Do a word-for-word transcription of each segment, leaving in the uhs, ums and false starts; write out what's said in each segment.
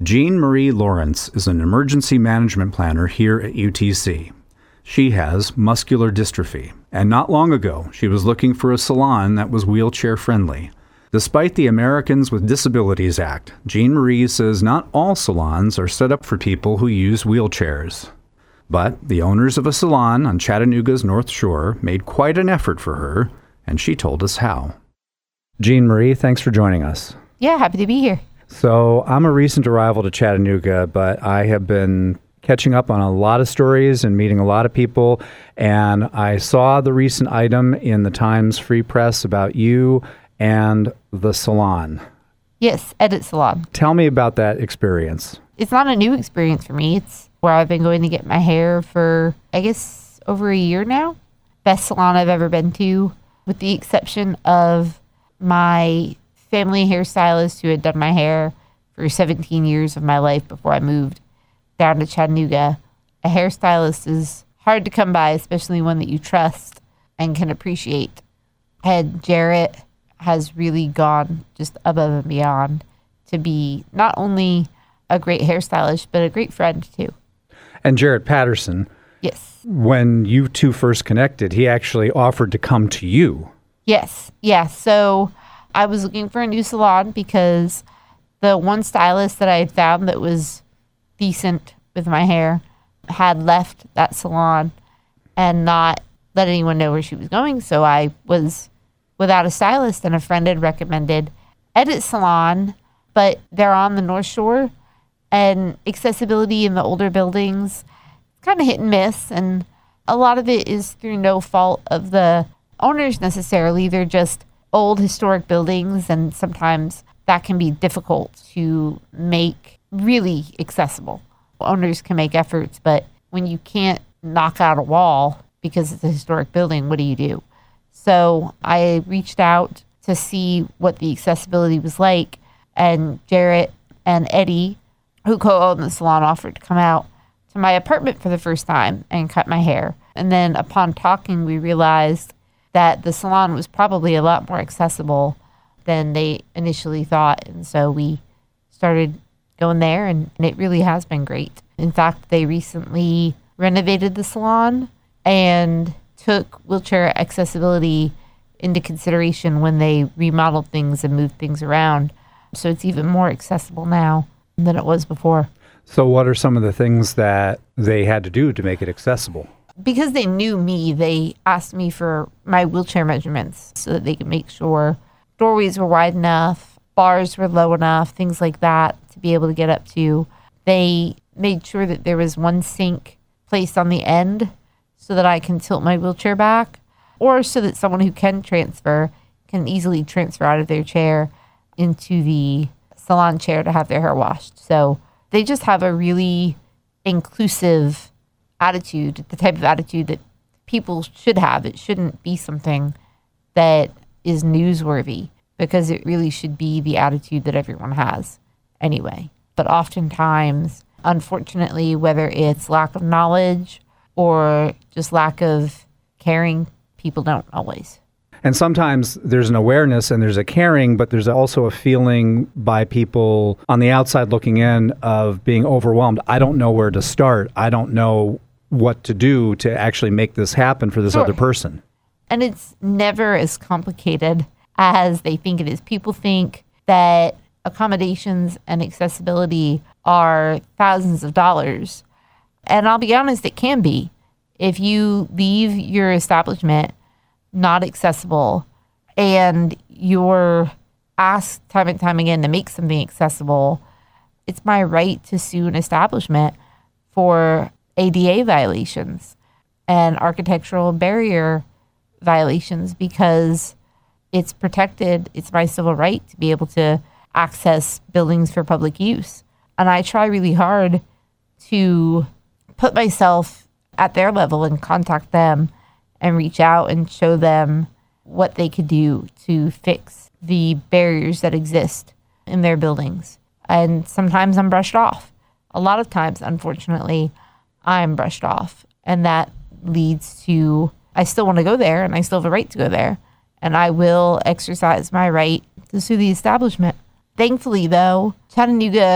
Jean Marie Lawrence is an emergency management planner here at U T C. She has muscular dystrophy, and not long ago, she was looking for a salon that was wheelchair-friendly. Despite the Americans with Disabilities Act, Jean Marie says not all salons are set up for people who use wheelchairs. But the owners of a salon on Chattanooga's North Shore made quite an effort for her, and she told us how. Jean Marie, thanks for joining us. Yeah, happy to be here. So I'm a recent arrival to Chattanooga, but I have been catching up on a lot of stories and meeting a lot of people, and I saw the recent item in the Times Free Press about you and the salon. Yes, Edit Salon. Tell me about that experience. It's not a new experience for me. It's where I've been going to get my hair for, I guess, over a year now. Best salon I've ever been to, with the exception of my family hairstylist who had done my hair for seventeen years of my life before I moved down to Chattanooga. A hairstylist is hard to come by, especially one that you trust and can appreciate. And Jarrett has really gone just above and beyond to be not only a great hairstylist, but a great friend too. And Jarrett Patterson. Yes. When you two first connected, he actually offered to come to you. Yes. Yeah. So I was looking for a new salon because the one stylist that I had found that was decent with my hair had left that salon and not let anyone know where she was going. So I was without a stylist, and a friend had recommended Edit Salon, but they're on the North Shore, and accessibility in the older buildings kind of hit and miss, and a lot of it is through no fault of the owners necessarily. They're just old historic buildings, and sometimes that can be difficult to make really accessible. Owners can make efforts, but when you can't knock out a wall because it's a historic building, what do you do? So I reached out to see what the accessibility was like, and Jarrett and Eddie, who co-owned the salon, offered to come out to my apartment for the first time and cut my hair. And then upon talking, we realized that the salon was probably a lot more accessible than they initially thought. And so we started going there, and, and it really has been great. In fact, they recently renovated the salon and took wheelchair accessibility into consideration when they remodeled things and moved things around. So it's even more accessible now than it was before. So what are some of the things that they had to do to make it accessible? Because they knew me, they asked me for my wheelchair measurements so that they could make sure doorways were wide enough, bars were low enough, things like that to be able to get up to. They made sure that there was one sink placed on the end so that I can tilt my wheelchair back, or so that someone who can transfer can easily transfer out of their chair into the salon chair to have their hair washed. So they just have a really inclusive attitude, the type of attitude that people should have. It shouldn't be something that is newsworthy, because it really should be the attitude that everyone has anyway. But oftentimes, unfortunately, whether it's lack of knowledge or just lack of caring, people don't always. And sometimes there's an awareness and there's a caring, but there's also a feeling by people on the outside looking in of being overwhelmed. I don't know where to start. I don't know what to do to actually make this happen for this Sure. other person. And it's never as complicated as they think it is. People think that accommodations and accessibility are thousands of dollars. And I'll be honest, it can be. If you leave your establishment not accessible and you're asked time and time again to make something accessible, it's my right to sue an establishment for A D A violations and architectural barrier violations, because it's protected. It's my civil right to be able to access buildings for public use. And I try really hard to put myself at their level and contact them and reach out and show them what they could do to fix the barriers that exist in their buildings. And sometimes I'm brushed off. A lot of times, unfortunately, I'm brushed off. And that leads to, I still want to go there and I still have a right to go there. And I will exercise my right to sue the establishment. Thankfully, though, Chattanooga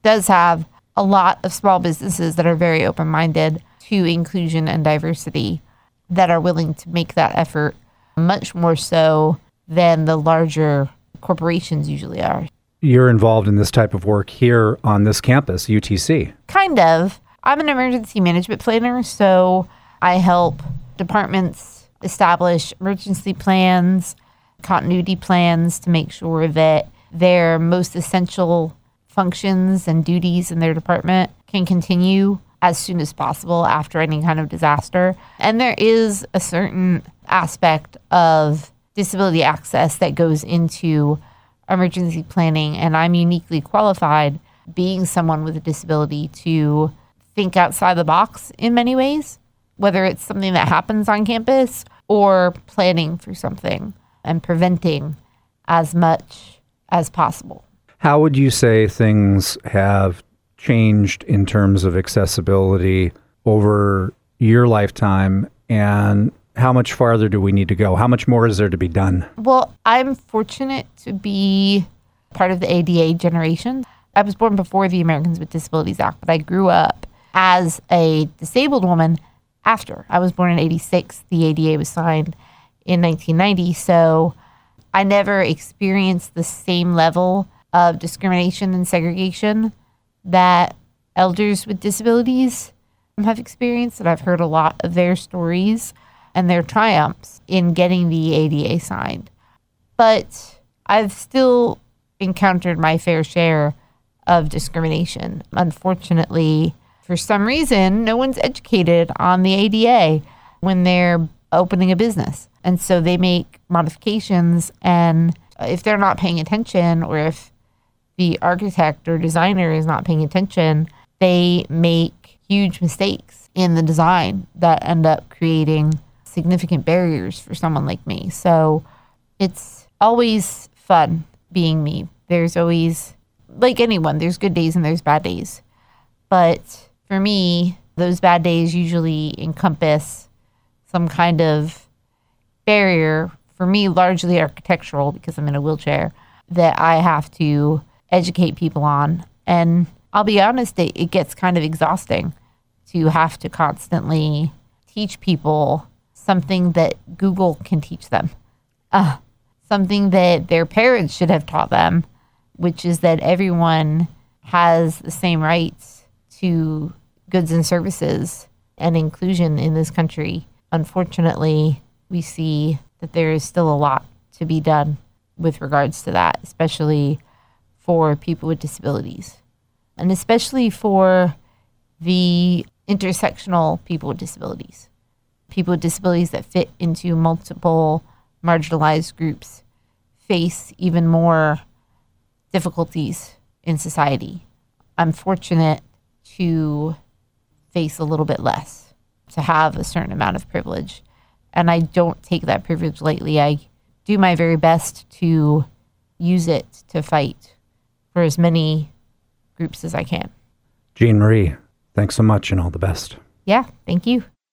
does have a lot of small businesses that are very open-minded to inclusion and diversity that are willing to make that effort, much more so than the larger corporations usually are. You're involved in this type of work here on this campus, U T C. Kind of. I'm an emergency management planner, so I help departments establish emergency plans, continuity plans to make sure that their most essential functions and duties in their department can continue as soon as possible after any kind of disaster. And there is a certain aspect of disability access that goes into emergency planning, and I'm uniquely qualified, being someone with a disability, to think outside the box in many ways, whether it's something that happens on campus or planning for something and preventing as much as possible. How would you say things have changed in terms of accessibility over your lifetime, and how much farther do we need to go? How much more is there to be done? Well, I'm fortunate to be part of the A D A generation. I was born before the Americans with Disabilities Act, but I grew up as a disabled woman after. I was born in eighty-six. The A D A was signed in nineteen ninety, so I never experienced the same level of discrimination and segregation that elders with disabilities have experienced, and I've heard a lot of their stories and their triumphs in getting the A D A signed. But I've still encountered my fair share of discrimination. Unfortunately, for some reason, no one's educated on the A D A when they're opening a business. And so they make modifications, and if they're not paying attention, or if the architect or designer is not paying attention, they make huge mistakes in the design that end up creating significant barriers for someone like me. So it's always fun being me. There's always, like anyone, there's good days and there's bad days. But for me, those bad days usually encompass some kind of barrier, for me largely architectural because I'm in a wheelchair, that I have to educate people on. And I'll be honest, it, it gets kind of exhausting to have to constantly teach people something that Google can teach them, uh, something that their parents should have taught them, which is that everyone has the same rights to goods and services and inclusion in this country. Unfortunately, we see that there is still a lot to be done with regards to that, especially for people with disabilities, and especially for the intersectional people with disabilities. People with disabilities that fit into multiple marginalized groups face even more difficulties in society. I'm fortunate to face a little bit less, to have a certain amount of privilege. And I don't take that privilege lightly. I do my very best to use it to fight for as many groups as I can. Jean Marie, thanks so much and all the best. Yeah, thank you.